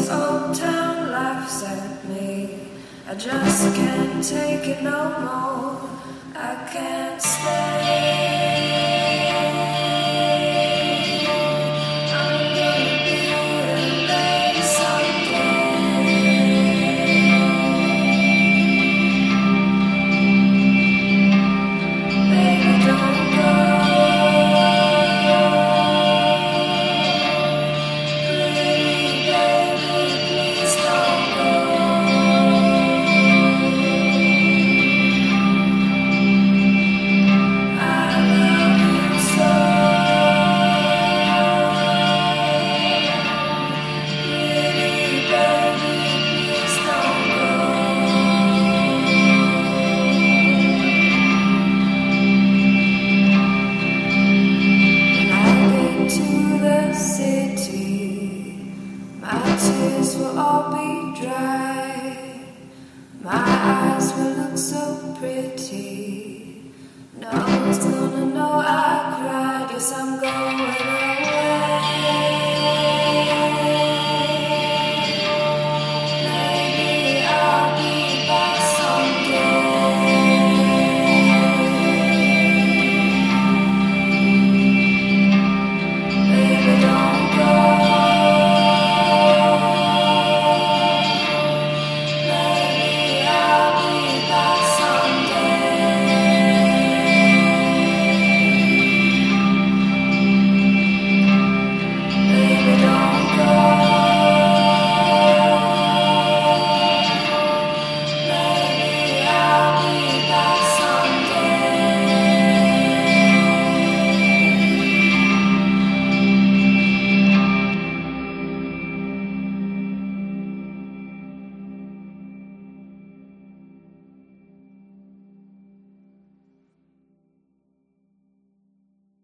old town laughs at me. I just can't take it no more. I can't stay. I'm gonna be a late someday. Baby, don't go. Tears will all be dry. My eyes will look so pretty. No one's gonna know I cried. Yes, I'm going away.